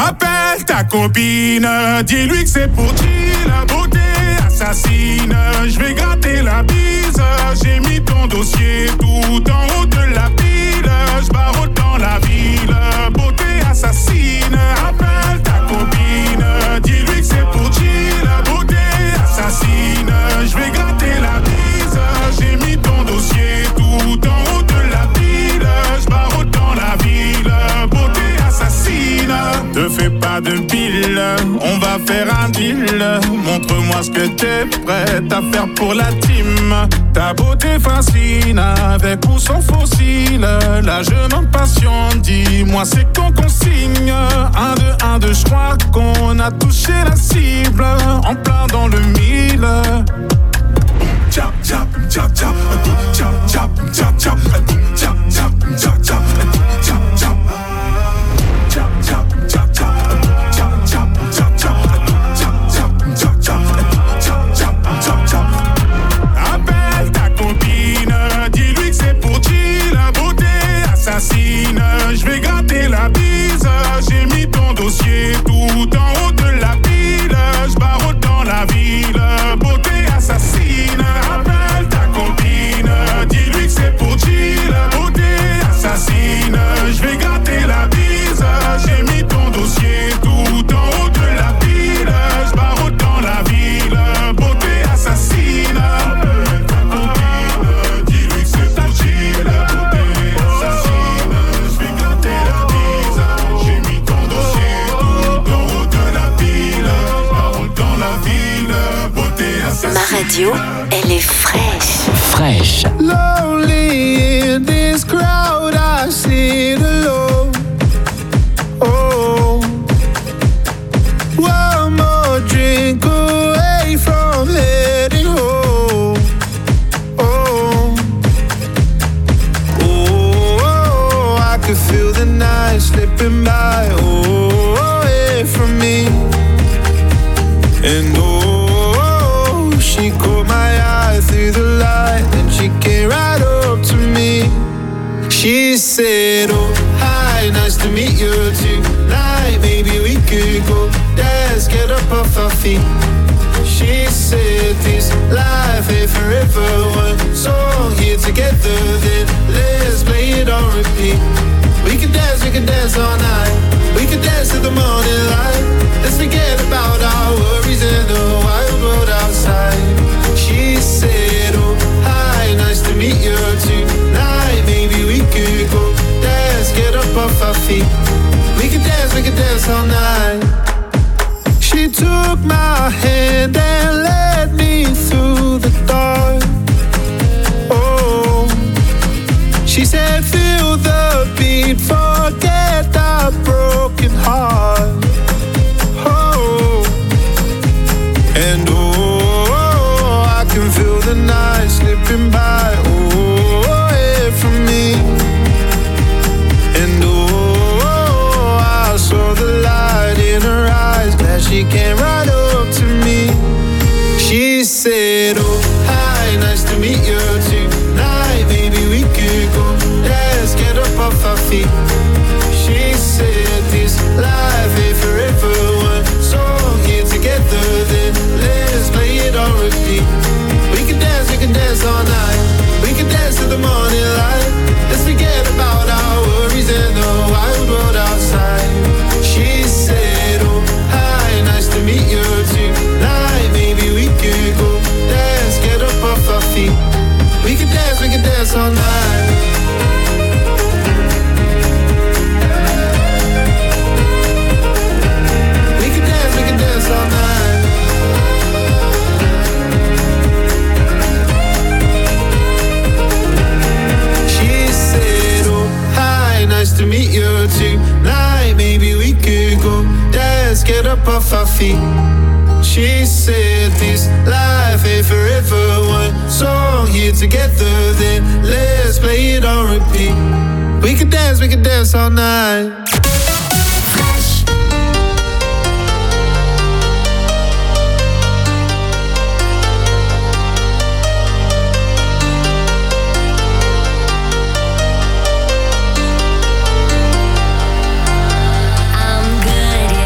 Appelle ta copine, dis-lui que c'est pour chill, la beauté assassine. Je vais gratter la bise, j'ai mis ton dossier tout en haut de la pile. Je barre dans la ville, beauté assassine. Appelle ta copine, dis-lui que c'est pour chill, la beauté assassine. Je vais gratter la bise, j'ai mis ton dossier tout en haut de la pile. Je barre dans la ville, beauté assassine. Te fais pas de pile, on va faire un deal. Montre-moi ce que t'es prête à faire pour la team. Ta beauté fascine, avec ou sans fossile. Là je m'impatiente, dis-moi c'est qu'on consigne. 1, 2, 1, 2, je crois qu'on a touché la cible. En plein dans le mille. Chap, chap, chap, chap, chap, chap, chap, chap, chap, chap, chap, chap, chap. Appelle ta copine, dis-lui que c'est pour chill, la beauté assassine. Je vais gratter la bise, j'ai mis ton dossier tout en haut de la pile. Je barre dans la ville, beauté assassine. Appelle ta copine, dis-lui que c'est pour chill, la beauté assassine. Je vais gratter la bise, j'ai mis ton dossier tout en haut de la pile. Je barre dans la ville, beauté assassine. Appelle ta copine, dis-lui que c'est pour chill, la beauté assassine. Je vais gratter la bise, j'ai mis ton dossier tout en haut de la pile. Je barre dans la ville, beauté assassine. Ma radio, elle est fraîche. Fraîche. Lonely in this crowd, I sit alone. Oh, one more drink away from heading home. Oh, oh, I could feel the night slipping by. Oh, away from me. And oh, she caught my eye through the light, and she came right up to me. She said, oh, hi, nice to meet you tonight. Maybe we could go dance, get up off our feet. She said, this life ain't forever. One song here together, then let's play it on repeat. We can dance all night. We can dance till the morning light. Let's forget about our worries and the wild world outside. She said, oh, hi, nice to meet you tonight. Maybe we could go dance, get up off our feet. We can dance all night. She took my hand and led me through the dark. Oh, she said, feel the beat, forget our broken heart. Oh, and oh, I can feel the night slipping by. Oh, away from me. And oh, I saw the light in her eyes. Glad she came right up to me. She said, oh, hi, nice to meet you tonight. Maybe we could go dance, get up off our feet. She said, this life ain't forever. One song here together, then let's play it on repeat. We can dance all night. We can dance till the morning light. Let's forget about our worries and the wild world outside. She said, oh, hi, nice to meet you tonight. Maybe we could go dance, get up off our feet. We can dance all night. We can dance all night. She said, oh, hi, nice to meet you tonight. Maybe we could go dance, get up off our feet. She said, this life ain't forever. One song here together, then let's play it on repeat. We can dance all night. I'm good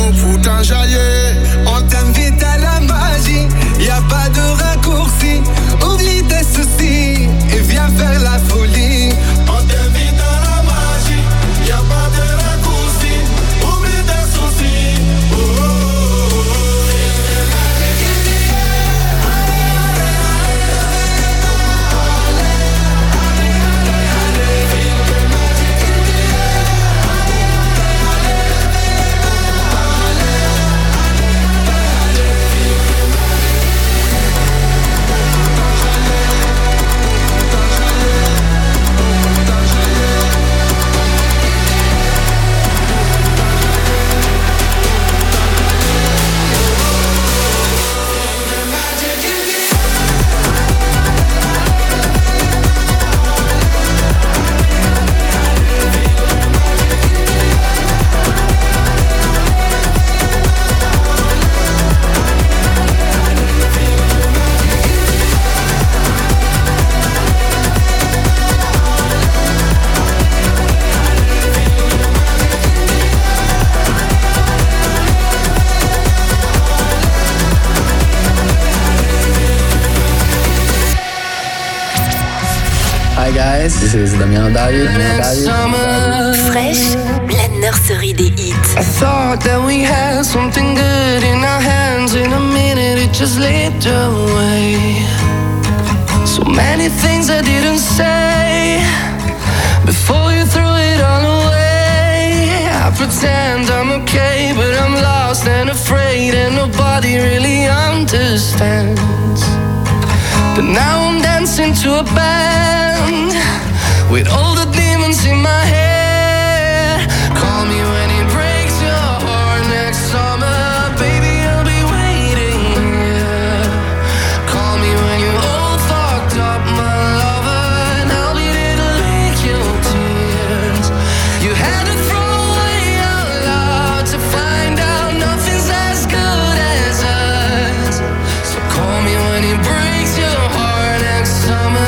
nous pour t'enjailler. On t'invite à la magie, y a pas de raccourci. Oublie tes soucis et viens faire la folie. On t'invite à la magie, y a pas de raccourci. Oublie tes soucis. Oh, oh, oh, oh. This is Damiano David. Fresh, la nurserie des hits. I thought that we had something good in our hands. In a minute it just slipped away. So many things I didn't say before you threw it all away. I pretend I'm okay, but I'm lost and afraid, and nobody really understands. But now I'm dancing to a band with all the demons in my head. Call me when it breaks your heart next summer, baby, I'll be waiting here. Call me when you're all fucked up, my lover, and I'll be there to lick your tears. You had to throw away your love to find out nothing's as good as us. So call me when it breaks your heart next summer.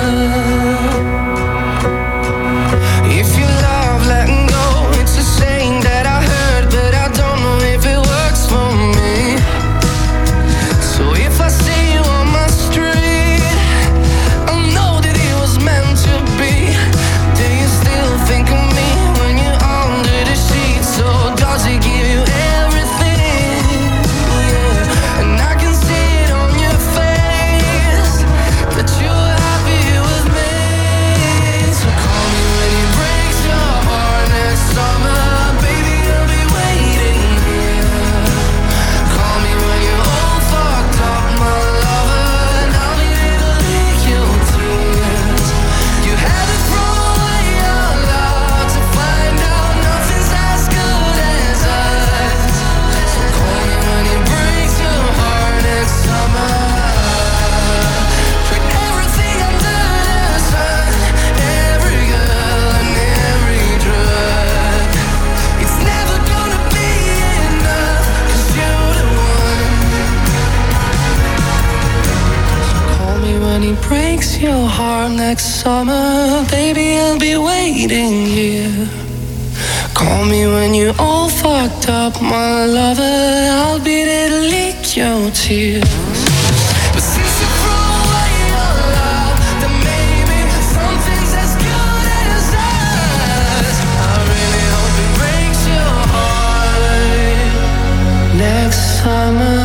Breaks your heart next summer, baby, I'll be waiting here. Call me when you're all fucked up, my lover, I'll be there to lick your tears. But since you threw away your love, then maybe something's as good as us. I really hope it breaks your heart next summer.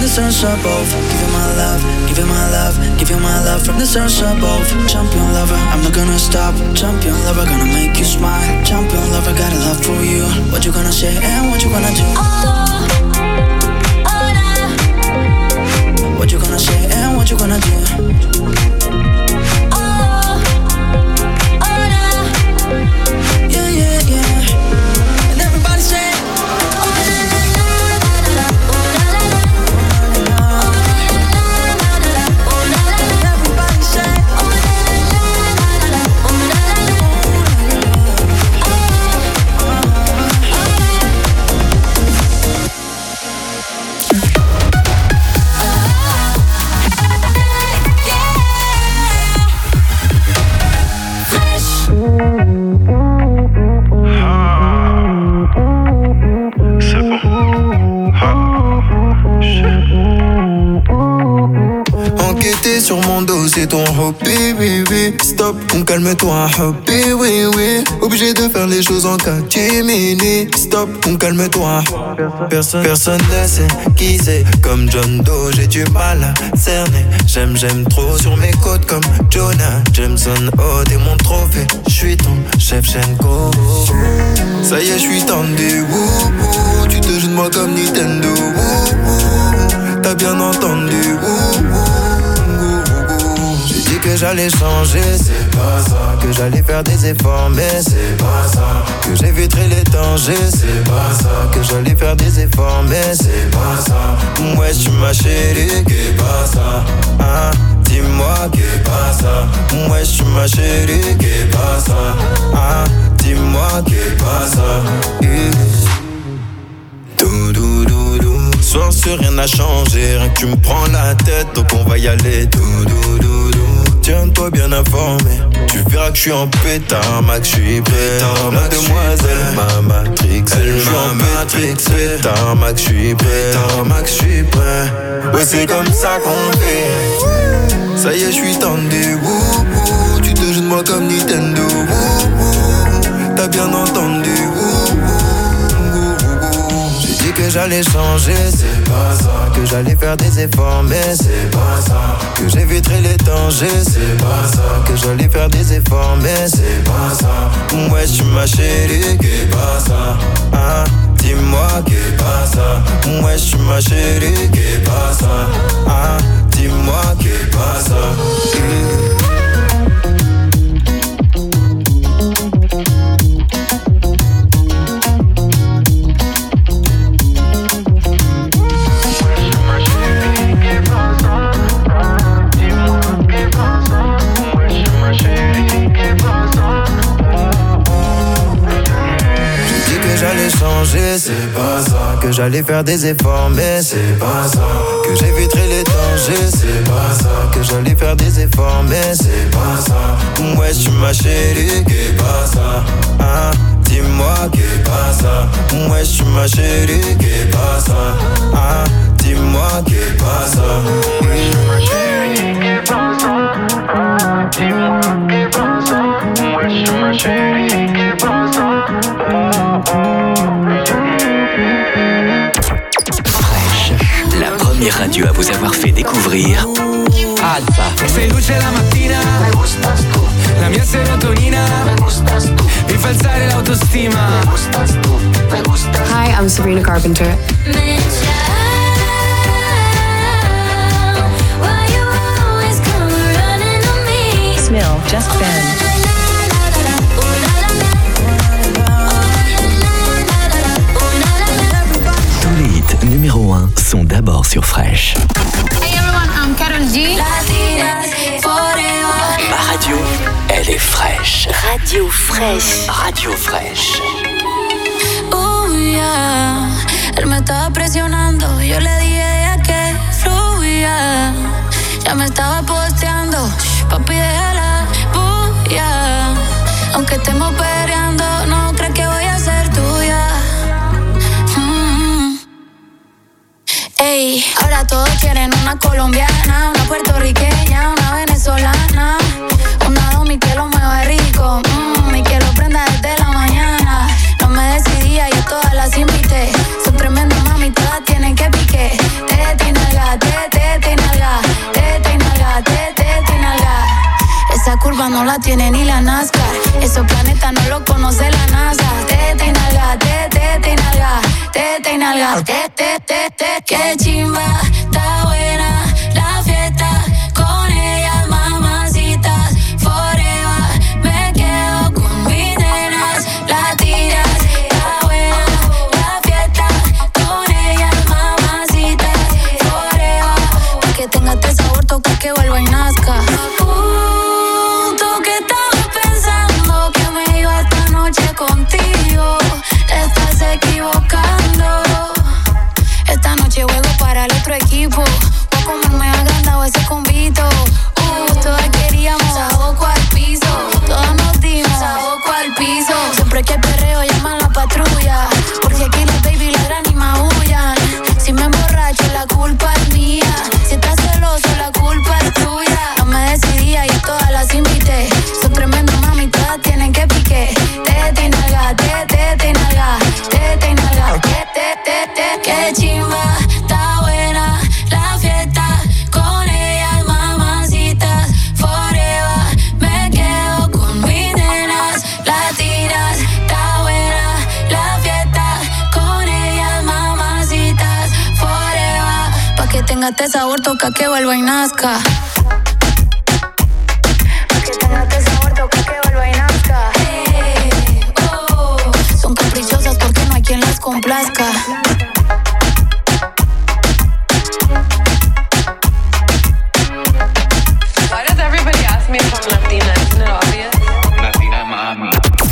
the stars above. Give you my love, give you my love, give you my love from the stars above. Champion lover, I'm not gonna stop. Champion lover, gonna make you smile. Champion lover, got a love for you. What you gonna say and what you gonna do? What you gonna say and what you gonna do? Yeah, yeah, yeah. And everybody say sur mon dos, c'est ton hobby, oui, oui. Stop, calme-toi, hobby, oui, oui. Obligé de faire les choses en catimini. Stop, calme-toi. Personne ne sait qui c'est. Comme John Doe, j'ai du mal à cerner. J'aime trop sur mes côtes comme Jonah Jameson. Oh, t'es mon trophée, j'suis ton Shevchenko. Ça y est, j'suis tendu, wouhou. Tu te joues de moi comme Nintendo, wouhou. T'as bien entendu, wouhou. Que j'allais changer, c'est pas ça. Que j'allais faire des efforts, mais c'est pas ça. Que j'éviterais les dangers, c'est pas ça. Que j'allais faire des efforts, mais c'est pas ça. Ouais, tu m'as chérie, qu'est pas ça. Hein, dis-moi, qu'est pas ça. Ouais, tu m'as chérie, qu'est pas ça. Hein, dis-moi, qu'est pas ça. Soir sur rien n'a changé, rien que tu me prends la tête, donc on va y aller. Tiens-toi bien informé, tu verras que je suis en pétard, Max, je suis prêt. La demoiselle m'a matrixé, je suis en matrixé. Pétard, Max, je suis prêt. Max, je suis prêt. Ouais, c'est comme ça qu'on fait. Ça y est, je suis tendu, wouhou. Tu te joues de moi comme Nintendo, wouhou. T'as bien entendu, wouhou. J'ai dit que j'allais changer, c'est pas ça. Que j'allais faire des efforts, mais c'est pas ça. Que j'éviterais les dangers, c'est pas ça. Que j'allais faire des efforts, mais c'est pas ça. Ouais, tu m'as chérie, qu'est pas ça. Hein, dis-moi, qu'est pas ça. Ouais, tu m'as chérie, qu'est pas ça. Hein, dis-moi, qu'est pas ça. C'est pas ça. Que j'allais faire des efforts, mais c'est pas ça. Que j'éviterais les dangers, c'est pas ça. Que j'allais faire des efforts, mais c'est pas ça. Ouais, tu m'as chérie, qu'est pas ça. Hein, dis-moi, qu'est pas ça. Ouais, tu m'as chérie, qu'est pas ça. Hein, dis-moi, qu'est pas ça. Ouais, tu m'as chérie, qu'est pas ça. Dis-moi, qu'est pas ça. Ouais, tu m'as chérie, qu'est pas ça. La première radio à vous avoir fait découvrir Alpha. Sei luce la mattina, me gustas tu. La mia serotonina, me gustas tu. Mi fa alzare l'autostima, me gustas tu, me gustas. Hi, I'm Sabrina Carpenter. Smil, Just Ben. Numéro 1 sont d'abord sur Fresh. Hey everyone, I'm Karol G. Ma radio, elle est fraîche. Radio fraîche. Radio fraîche. Oh yeah, él me estaba presionando. Yo le dije a que fluya. Ya me estaba posteando. Papi, déjala, bulla. Aunque estemos peleando, no crees que voy a ser tuya. Ey, ahora todos quieren una colombiana, una puertorriqueña, una venezolana, una domi que lo mueve rico, y que lo prenda desde la mañana. No me decidía, yo todas las invité. Son tremendas mami, todas tienen que pique. Te tiene la curva no la tiene ni la Nazca. Esos planetas no lo conoce la NASA. Teta y nalga, teta y nalga, teta y nalga, te. Qué chimba, está buena la fiesta. Con ellas, mamacitas, forever. Me quedo con mis nenas, latinas. Está buena la fiesta. Con ellas, mamacitas, forever. Pa' que tenga este sabor, toca que vuelva y nazca. ¿Tú qué estabas pensando? Que me iba esta noche contigo. Te estás equivocando. Esta noche juego para el otro equipo. Voy a comerme agrandado ese convito. Todas queríamos saboco al piso. Todas nos dimos saboco al piso. Siempre que hay perreo llaman la patrulla. Porque aquí las baby ladran y maullan. Si me emborracho la culpa es mía. Si estás celoso la culpa es tuya. No me decidía y todas las invité. Son tremendas mami, todas tienen que pique. Teta y nalga, teta y nalga, teta y nalga, te. Qué chimba, está buena la fiesta. Con ellas, mamacitas, forever. Me quedo con mis nenas, latinas. Está buena la fiesta. Con ellas, mamacitas, forever. Pa' que tenga este sabor, toca que vuelva y nazca. Pa' que tenga este sabor, toca que vuelva y nazca. Son caprichosas porque no hay quien las complazca. Why does everybody ask me if I'm Latina? Isn't it obvious? Latina mami.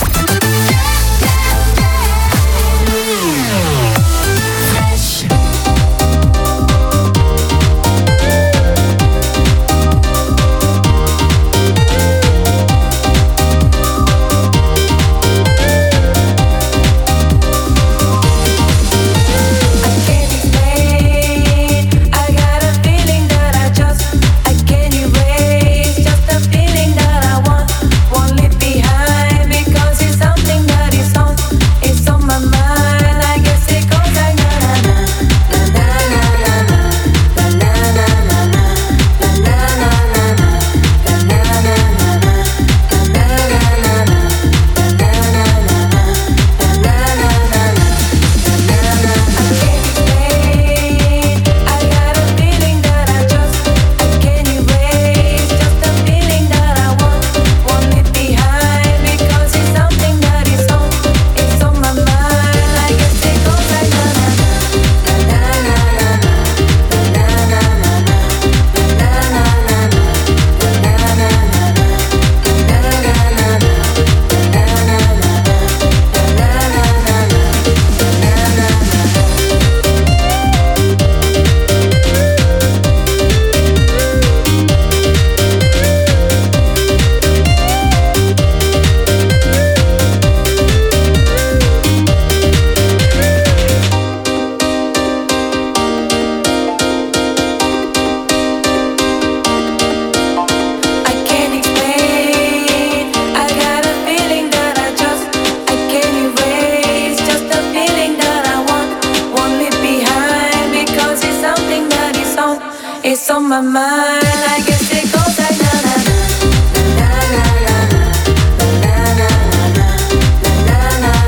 It's on my mind. I guess it goes like na na na na na na na na na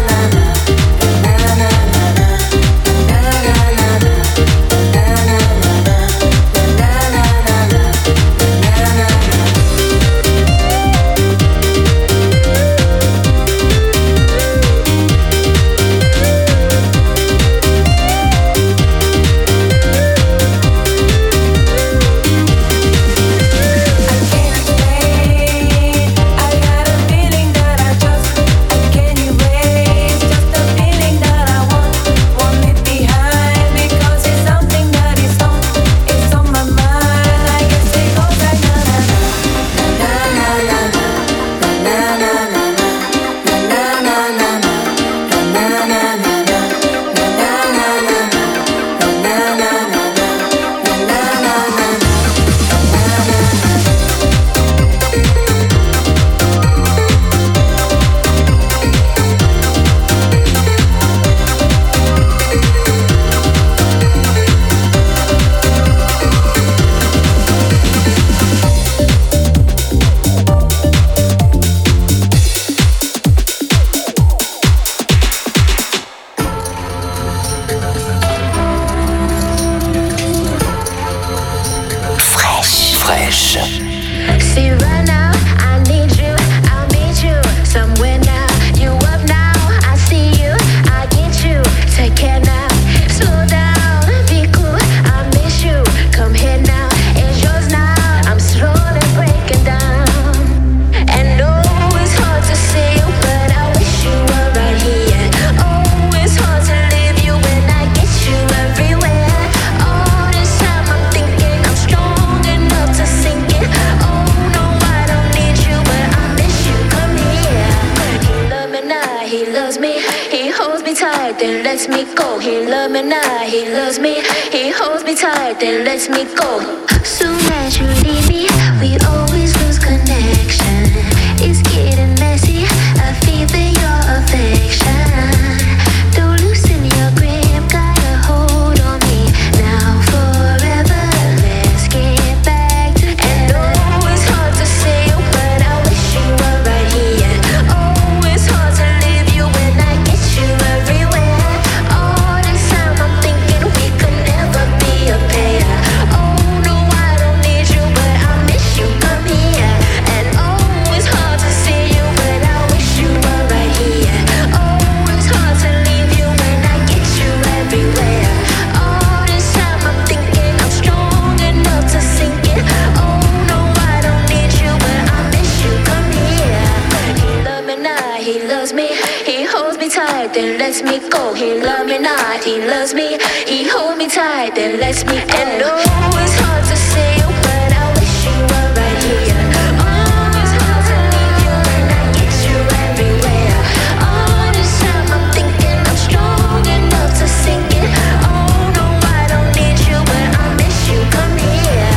Fresh. See right now, I need you, I'll meet you somewhere now. You up now, I see you, I get you. Take care now, slow down, be cool, I miss you. Come here now, it's yours now. I'm slowly breaking down. And oh, it's hard to see you, but I wish you were right here. Oh, it's hard to leave you when I get you everywhere. All this time I'm thinking I'm strong enough to sink it. Oh no, I don't need you, but I miss you. Come here. He loves me now, he loves me. He holds me tight, then lets me go. He loves me now, he loves me. He holds me tight, then lets me go. Soon as you leave me, we always lose connection. It's getting messy, I feel for your affection. Don't loosen your grip, got a hold on me. Now forever, let's get back to. And oh, it's hard to say you, but I wish you were right here. Oh, it's hard to leave you when I get you everywhere. All this time I'm thinking we could never be a pair. Oh no, I don't need you, but I miss you. Come here. And oh, it's hard to see you, but I wish you were right here. Oh, it's hard to leave you when I get you everywhere. All this time I'm thinking I'm strong enough to sink it. Oh no, I don't need you, but I miss you. Come here. He loves me now, he loves me. He holds me tight, then lets me go. He loves me now, he loves me. He holds me tight, then lets me go. And oh, it's hard to say you, but I wish you were right here. Oh, it's hard to leave you when I get you everywhere. All this time I'm thinking I'm strong enough to sink it. Oh no, I don't need you, but I miss you. Come here.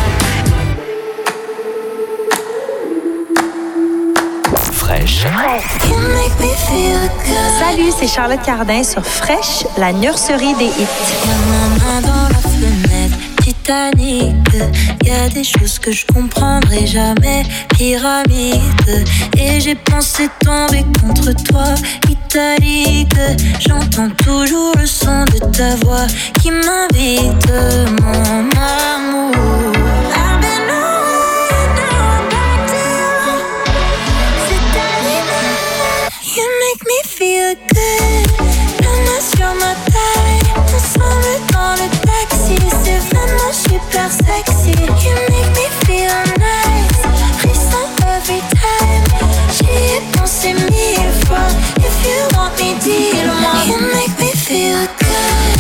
Fresh. You make me feel good. Salut, c'est Charlotte Cardin sur Fresh, la nurserie des hits. Y'a ma main dans la fenêtre, Titanic. Y'a des choses que je comprendrai jamais, pyramide. Et j'ai pensé tomber contre toi, italique. J'entends toujours le son de ta voix qui m'invite, mon amour. I've been away, now I'm back to you. C'est ta limite. You make me feel good. La main sur ma taille, ensemble dans le taxi. C'est vraiment super sexy. You make me feel nice. Frisson every time. J'y ai pensé 1000 fois. If you want me, dis-le-moi. You make me feel good.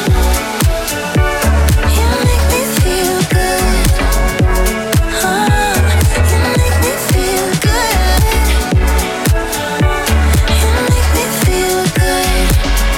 You make me feel good. Oh, you make me feel good. You make me feel good.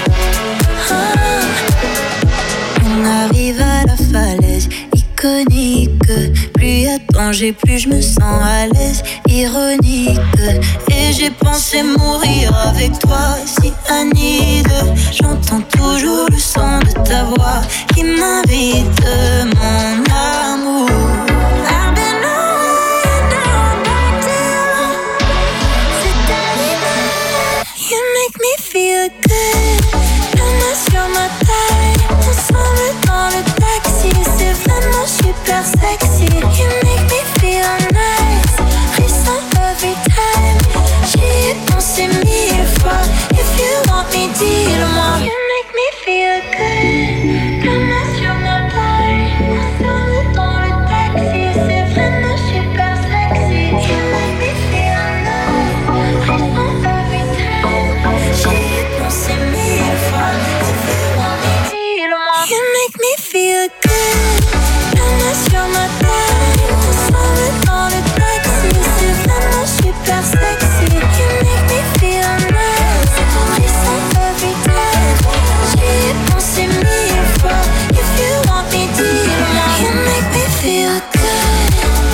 Oh. On arrive à la falaise iconique. Plus y a danger, plus je me sens à l'aise. Ironique. Et j'ai pensé mourir avec toi, si Anide. J'entends toujours le son de ta voix qui m'invite, mon amour. I've been away, now I'm back to you. C'est ta limite. You make me feel good. La main sur ma taille, ensemble dans le taxi. C'est vraiment super sexy. You make me feel nice. Frisson every time. J'y ai pensé 1000 fois. If you want me, dis-le-moi. You make me feel good. La main sur ma taille, ensemble dans le taxi. C'est vraiment super sexy. You make me feel nice. Frisson every time. J'y ai pensé 1000 fois. If you want me, dis-le-moi. You make me feel good. La main sur ma taille, ensemble dans le taxi. C'est vraiment super sexy. You make me feel nice. Frisson every time. J'y ai pensé 1000 fois. If you want me, dis-le-moi. You make me feel good.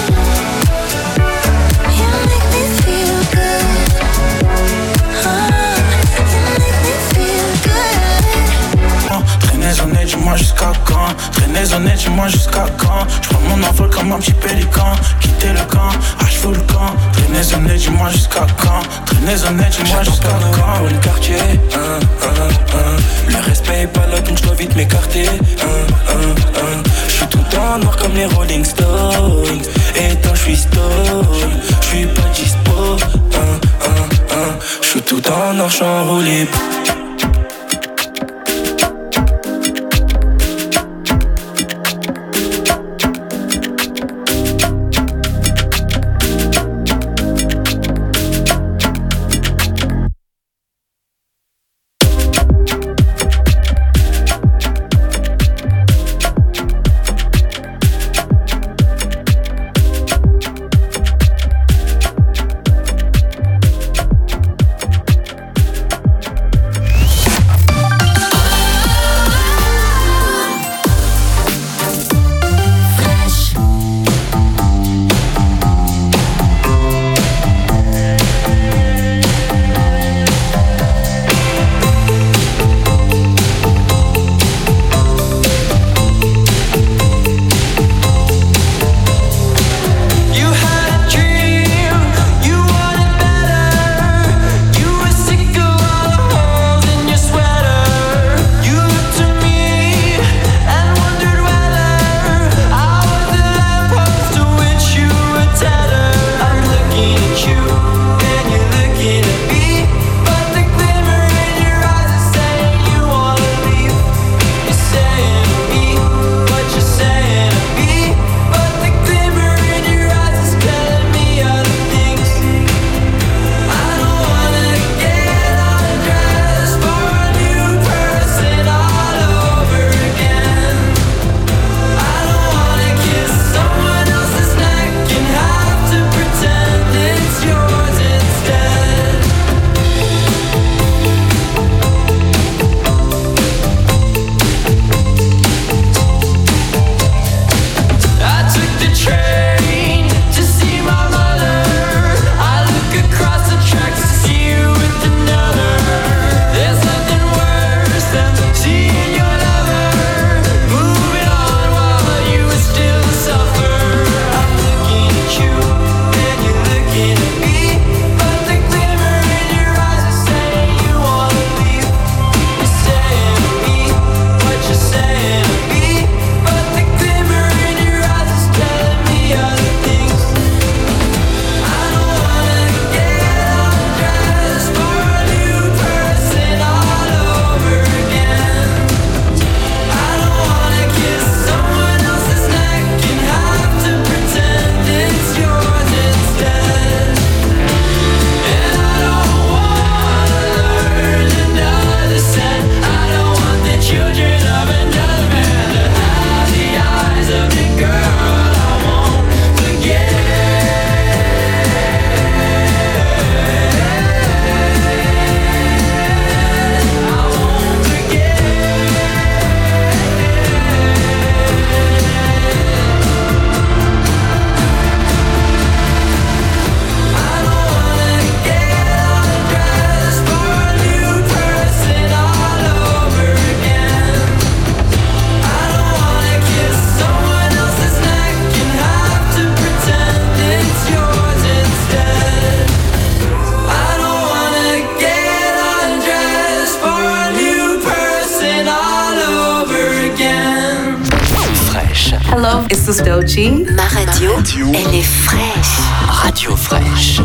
You make me feel good. Oh, you make me feel good. Traînez honnête, dis-moi jusqu'à quand. Traînez honnête, dis-moi jusqu'à quand. J'prends mon envol comme un petit pélican. Quitter le camp, je fous le camp. Traînez honnête, dis-moi jusqu'à quand. Traînez honnête, dis-moi jusqu'à quand. Pour le quartier, le respect est pas là donc je dois vite m'écarter. J'suis tout en noir comme les Rolling Stones. Et marche en roue libre. Hello, this is Doechii. Ma radio, elle est fraîche. Radio fraîche.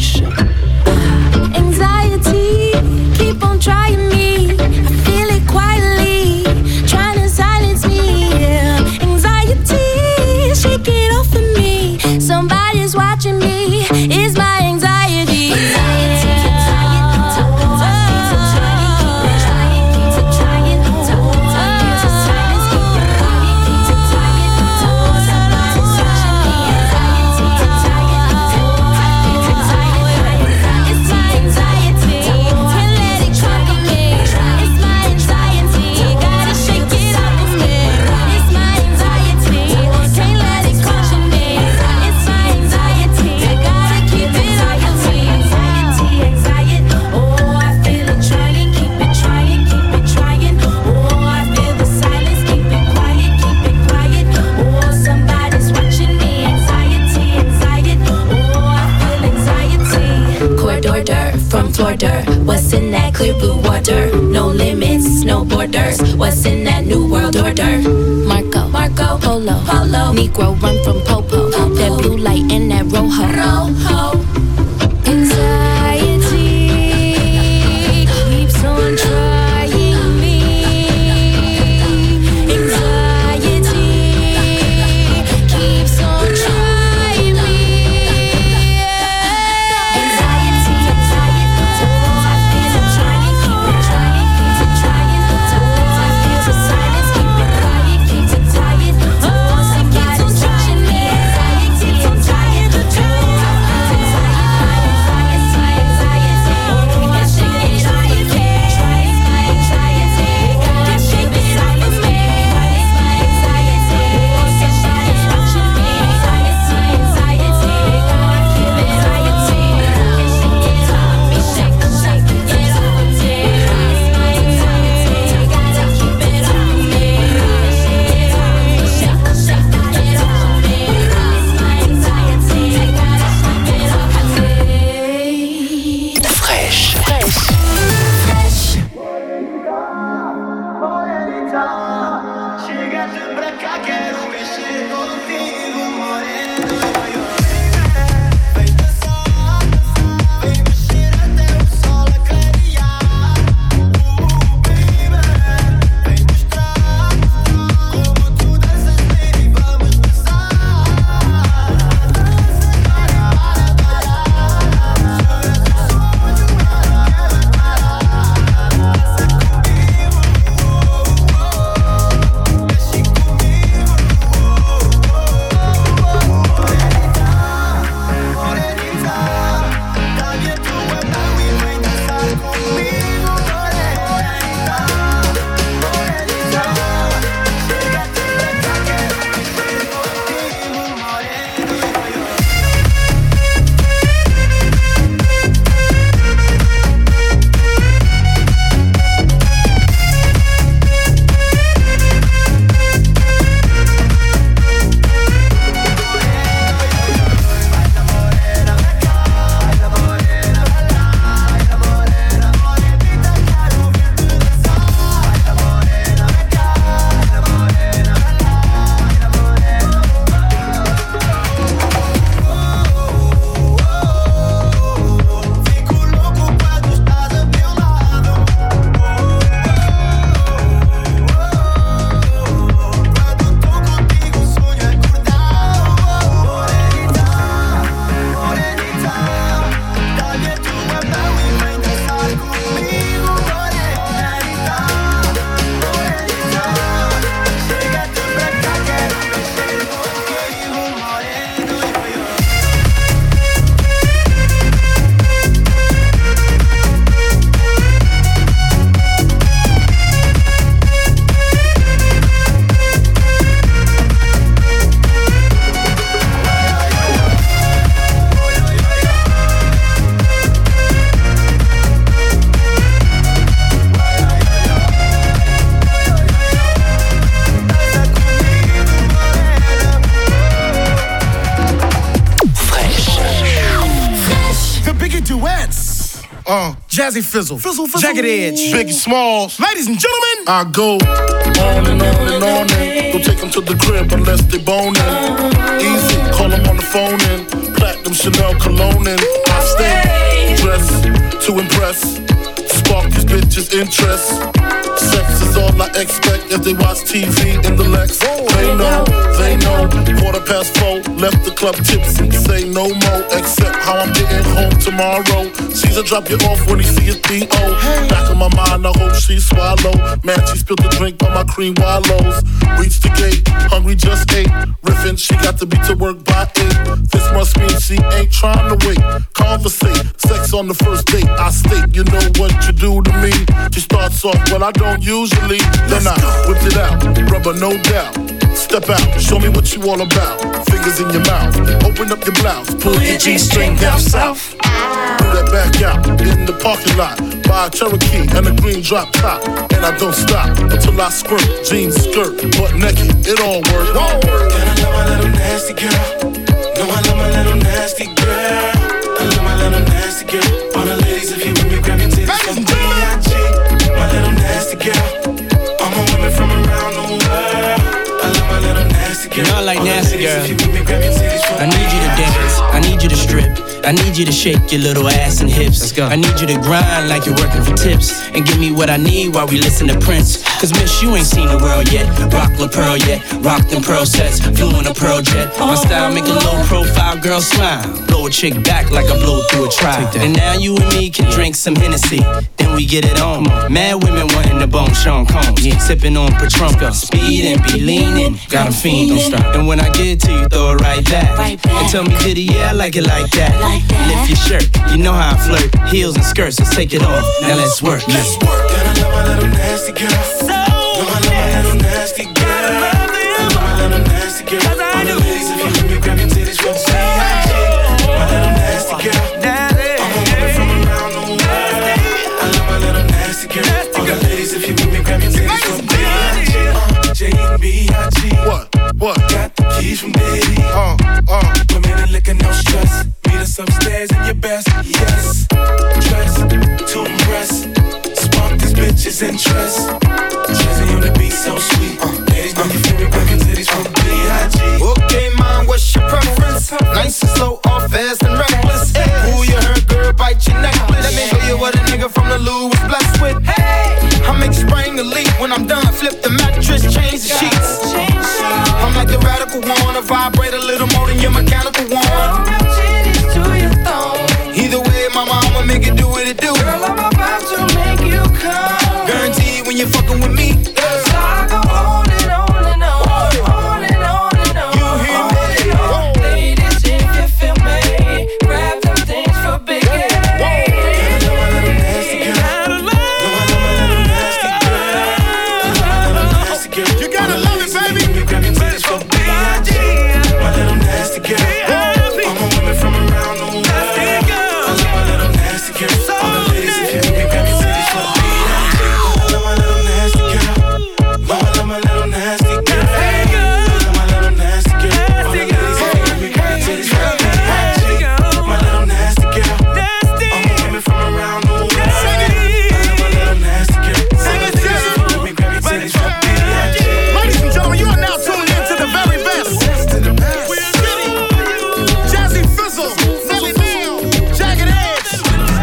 Anxiety, keep on trying me. I feel it quietly, trying to silence me. Yeah. Anxiety, shake it off of me. Somebody's watching me. It's my anxiety. What's in that clear blue water? No limits, no borders. What's in that new world order? Marco, Polo, Negro run from Popo. That blue light in that Rojo. Anxiety, Jazzy Fizzle, Jagged Edge, Biggie Smalls. Ladies and gentlemen, I go on and on and on and don't take them to the crib unless they boning. Easy, call them on the phone and platinum Chanel cologne and I stay dressed to impress, spark these bitches' interest. Sex is all I expect as they watch TV in the Lex. They know, 4:15, left the club tipsy, say no more, except how I'm getting home tomorrow. Caesar drop you off when he see his B.O. Back in my mind, I hope she swallow. Man, she spilled the drink on my cream wallows. Reached the gate, hungry just ate. Riffin', she got to be to work by 8. This must mean she ain't trying to wait. Conversate, sex on the first date. I state, you know what you do to me. She starts off, well, I don't usually. Then I whipped it out, rubber no doubt. Step out, show me what you all about. Fingers in your mouth, open up your blouse, pull your G-string down south. Do that back out in the parking lot. Buy a Cherokee and a green drop top. And I don't stop until I squirt. Jeans, skirt, butt naked, it all works. And I love my little nasty girl. No, I love my little nasty girl. I love my little nasty girl. All the ladies, if you with me, grab your titties from B.I.G. My little nasty girl. All my women from around the world. I love my little nasty girl. You know I like nasty girl. I need you to dance, I need you to strip, I need you to shake your little ass and hips. Let's go. I need you to grind like you're working for tips and give me what I need while we listen to Prince. Cause miss, you ain't seen the world yet. Rock La Pearl yet, rock them pearl sets, flew in a pearl jet. My style make a low profile girl smile, blow a chick back like I blew through a trial. And now you and me can drink some Hennessy, then we get it on. Mad women wanting the bone Sean Combs, sipping on Patron, speed and be leaning, got them fiend, don't stop. And when I get to you, throw it right back. And tell me, did it? Yeah, I like it like that. Lift your shirt, you know how I flirt. Heels and skirts, let's take it off. Now let's work. Let's work. And I love my little nasty girl. No, I love my little nasty girl. I love my little nasty girl. All the ladies, if you with me, grab your titties from C.I.G. My little nasty girl. I'm a woman from around the world. I love my little nasty girl. All the ladies, if you with me, grab your titties from B.I.G. J.B.I.G. What? Got the keys from Diddy. Women and liquor, no stress. Meet us upstairs in your best, yes. Dress to impress. Spark these bitches' interest. Jazzy on the beat, so sweet. Ladies, know you feel me, breaking titties from B.I.G. Okay, mom, what's your preference? Nice and slow, or fast and reckless. Who you heard, girl, bite your necklace. Let me show you what a nigga from the Lou was blessed with. Hey, I make you spring the leak. When I'm done, flip the mattress, change the sheets. I'm like the radical one, I vibrate a little more than your mechanical one. Either way, my mama make it do what it do. Girl, I'm about to make you come. Guaranteed when you're fucking with me. So I go on and on and on, on and on and on. You hear me? Ladies, if you feel me, grab them things for Big A. You gotta love it, baby. Grab your titties for B.I.G. My little nasty girl. I'm a woman from around the world. I love my little nasty girl. All the ladies, if you with me, grab your titties for B.I.G. I love my little nasty girl. I love my little nasty girl. I love my little nasty girl. All the ladies, if you with me, grab your titties for B.I.G. My little nasty girl. I'm a woman from around the world. I love my little nasty girl. All the ladies, if you with me, grab your titties for B.I.G. Ladies and gentlemen, you are now tuned in to the very best. We're ready. Jazzy Fizzle, Nelly Neal, Jagged Edge.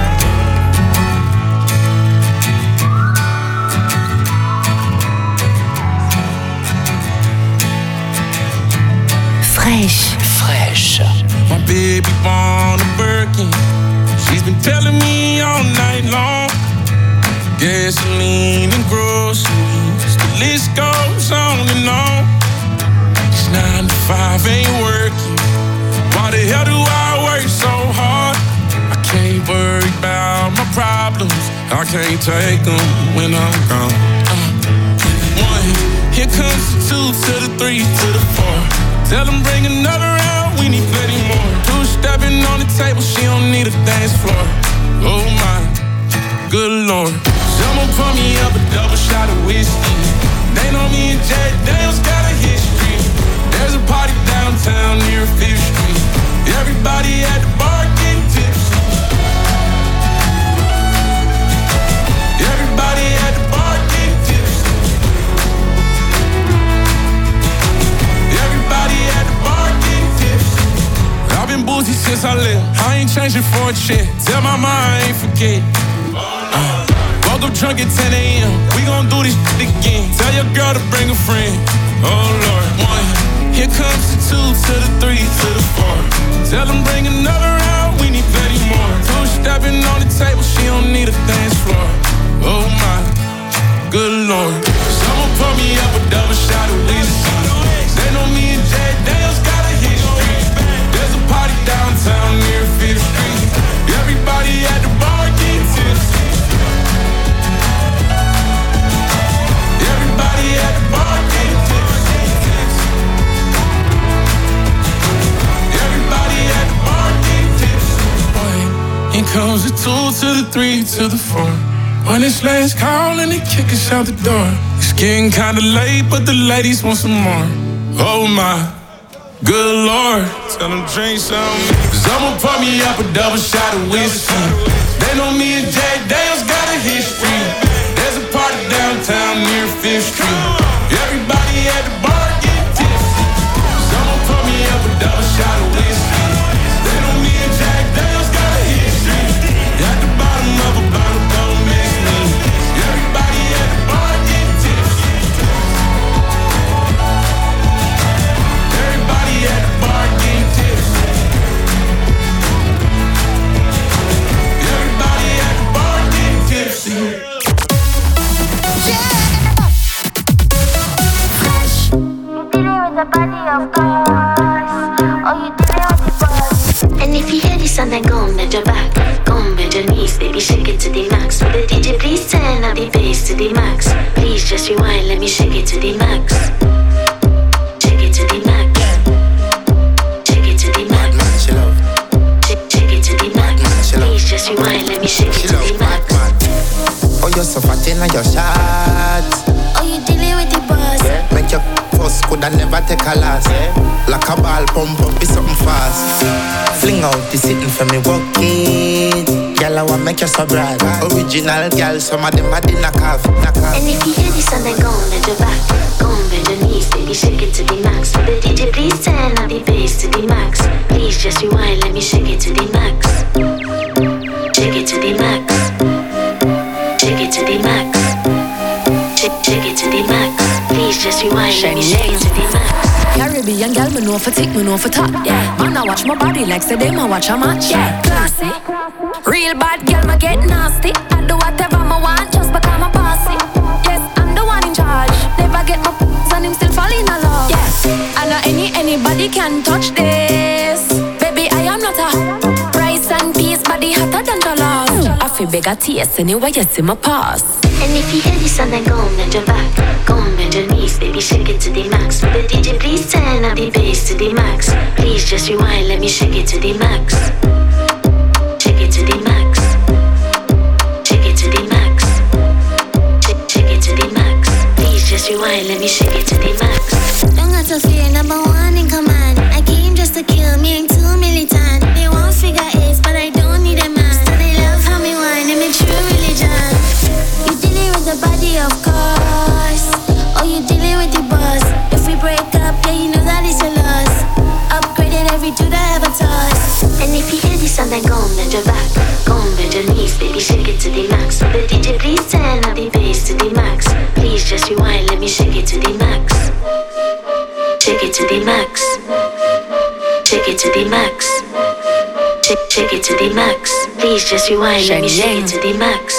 Fresh. My baby born a Birkin. She's been telling me all night long. Gasoline and groceries, the list goes on and on. It's 9 to 5, ain't working. Why the hell do I work so hard? I can't worry about my problems. I can't take them when I'm gone. 1, here comes the 2 to the 3 to the 4. Tell them bring another round, we need plenty more. 2 stepping on the table, she don't need a dance floor. Oh my, good Lord. Someone pour me up a double shot of whiskey. They know me and Jack Daniels got a history. There's a party downtown near 5th Street. Everybody at the bar getting tipsy. since I left. I ain't changing for a check. Tell my mom I ain't forget. Woke up drunk at 10 a.m. We gon' do this shit again. Tell your girl to bring a friend. Oh Lord, 1. Here comes the 2 to the 3 to the 4. Tell them bring another round. We need plenty more. 2 stepping on the table. She don't need a dance floor. Oh my, good Lord. Someone pour me up a double shot of whiskey. They know me and Jay Daniels got a history. There's a party downtown near 5th Street. Everybody at the bar get tipsy. Everybody at the bar get tipsy. Everybody at the bar get tipsy. Here comes the 2 to the 3 to the 4. When it's last call and they kick us out the door. It's getting kinda late, but the ladies want some more. Oh my, good Lord. Tell them drink some. Someone pour me up a double shot of whiskey. They know me and Jay Daniels got a history. There's a party downtown near 5th Street. Everybody at the bar get tipsy. Someone pour me up a double shot of whiskey. They know me and Jay Daniels got a history. At the bottom of a bottle, don't miss me. Everybody at the bar get tipsy. Everybody at the bar get tipsy. Everybody at the bar get tipsy. The body of course. Oh, you did it on the bus. And if you hear this and then go and bend your back, go and bend your knees, baby, shake it to the max. Will the DJ please turn up the bass to the max? Please just rewind, let me shake it to the max. Shake it to the max. Shake it to the max. Shake it to the max. Please just rewind, let me shake it to the max. Oh, you're so fat in your shots. Oh, you dealing with the boss. Make your first coulda never take a last. Like a ball pump up, be something fast. Fling out the sitting for me, walk it. Girl, I want make you so bright. Original girl, some of them are the knock-off. And if you hear this and then go and bend your back, go and bend your knees, baby, shake it to the max. Will the DJ please turn up the bass to the max? Please just rewind, let me shake it to the max. Shake it to the max. Shake it to the max. Shake it to the max. Please just rewind, let me shake it to the max. Caribbean girl, me know for tick, me know for top. Yeah, man, I watch my body like say they ma watch a match. Yeah, classy. Real bad girl, me get nasty. I do whatever me want just because I'm bossy. Yes, I'm the one in charge. Never get my and him still fall in love. Yeah, I know anybody can touch this. Baby, I am not a rice and peas, body hotter than jollof. I feel bigger taste anyway, you see my pass. And if you hear this and then go and bend your back, go and bend your knees, baby, shake it to the max. Will the DJ please turn up the bass to the max? Please just rewind, let me shake it to the max. Shake it to the max. Shake it to the max. Shake it to the max. Please just rewind, let me shake it to the max. Don't got to fear, number one in command. I came just to kill me, ain't too militant. They won't figure eight, but I don't need a man. So they love how me whine and me true religion. You dealing with the body, of course. Oh, you dealing with the boss. If we break up, yeah, you know that it's a loss. Upgraded every dude I ever toss. And if you hear this and then go and bend your back, go and bend your knees, baby, shake it to the max. Will the DJ please turn up the bass to the max? Please just rewind, let me shake it to the max. Shake it to the max. Shake it to the max. Shake it to the max. Please just rewind, let me shake it to the max.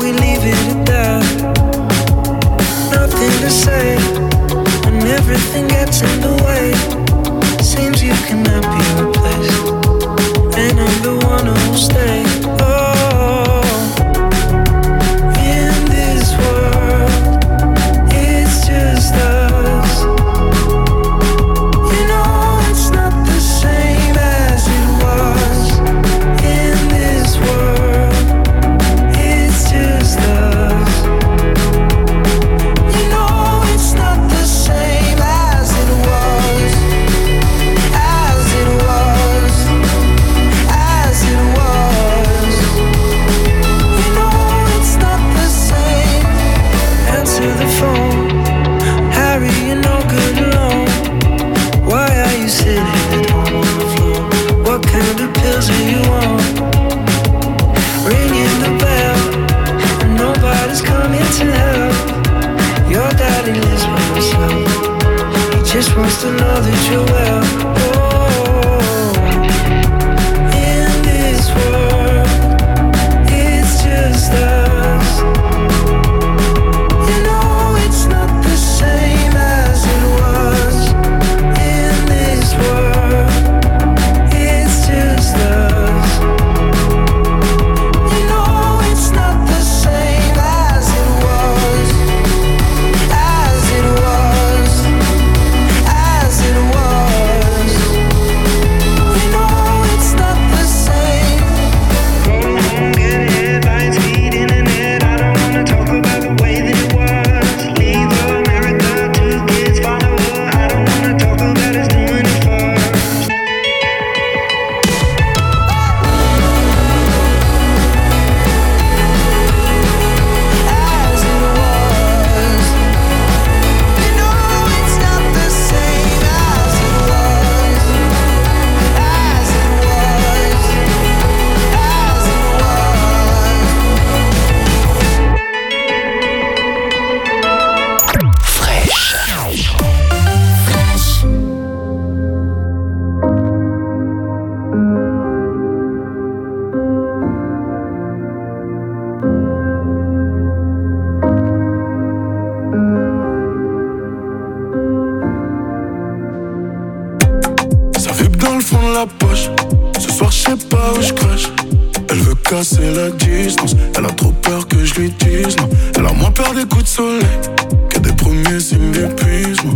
Everything just wants to know that you're well. In this world, it's just us. You know it's not the same as it was. In this world, it's just us. You know it's not the same as it was. As it was. As it was. You know it's not the same. Go home, get headlines, feed internet. I don't wanna talk about the way that it was. Leave America, 2 kids follow her. I don't wanna talk about us doing it first. As it was. You know it's not the same as it was. As it was. As it Fraîche. Ça vibre dans le fond de la poche. Ce soir, je sais pas où je crache. Elle veut casser la distance. Elle a trop peur que je lui dise non. Elle a moins peur des coups de soleil que des premiers signes d'épuisement.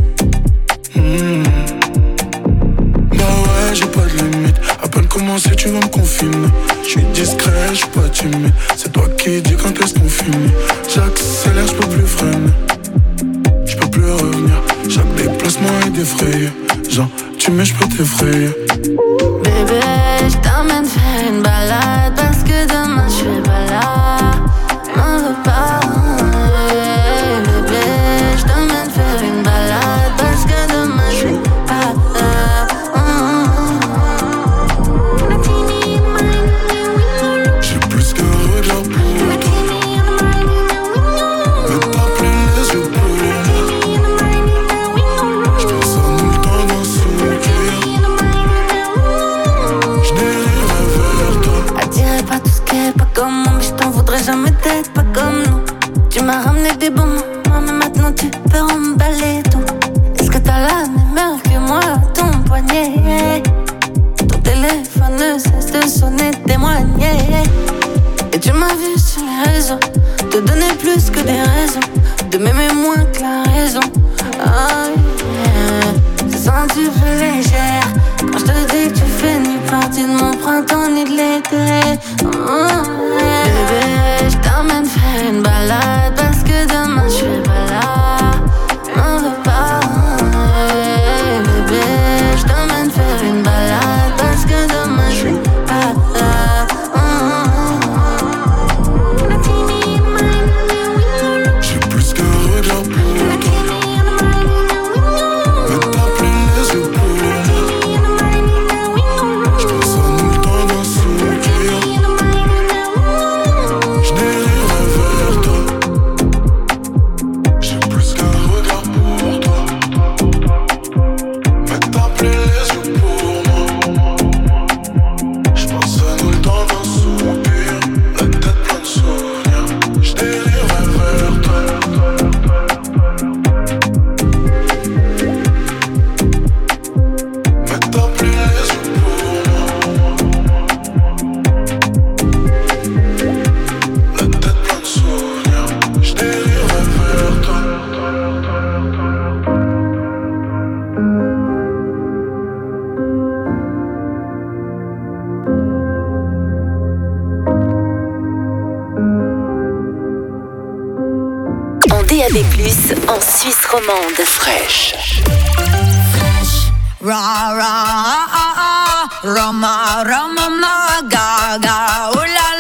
Bah ouais, j'ai pas de limite. À peine commencé, tu vas me confiner. Je suis discret, je suis pas timide. C'est toi qui dis quand est-ce qu'on finit. J'accélère, je peux plus freiner. Je peux plus revenir. Chaque déplacement est défrayé. Genre, tu mets, je peux t'effrayer. Bébé, je t'emmène faire une balade parce que demain je suis pas là. M'en veux pas. Bébé, je t'emmène faire une balade parce que demain je suis pas là. J'ai plus qu'un regard pour toi. Mais pas plus les yeux pour moi. J'pense à nous le temps d'un sourire. J'dérive vers toi. Attiré par tout ce qui est pas comme moi, mais je t'en voudrais jamais d'être pas comme nous. Tu m'as ramené des bons moments, mais maintenant tu peux emballer tout. Est-ce que t'as la même heure que moi à ton poignet? Ton téléphone ne cesse de sonner, témoigner. Et tu m'as vu sur les réseaux te donner plus que des raisons, de m'aimer moins que la raison. Oh yeah. Je sens tu fais légère quand je te dis que tu fais ni partie de mon printemps ni de l'été. Bébé, je t'emmène faire une balade parce que demain je suis pas là. M'en veux pas. Bébé, je t'emmène faire une balade parce que demain je suis pas là. J'ai plus qu'un regard pour toi. Mais pas plus les yeux pour moi. J'pense à nous le temps d'un sourire. J'dérive vers toi. J'ai plus qu'un regard pour toi. Mais pas plus les yeux pour moi. J'pense à nous le temps d'un soupir. La tête pleine de souvenirs. J'dérive vers toi. Mais t'as plus les yeux pour moi. La tête pleine de souvenirs. J'dérive vers toi. En DAB+, en Suisse romande. Fraîche. Ra ra ah ah ah Rama Rama ma ga ga ooh la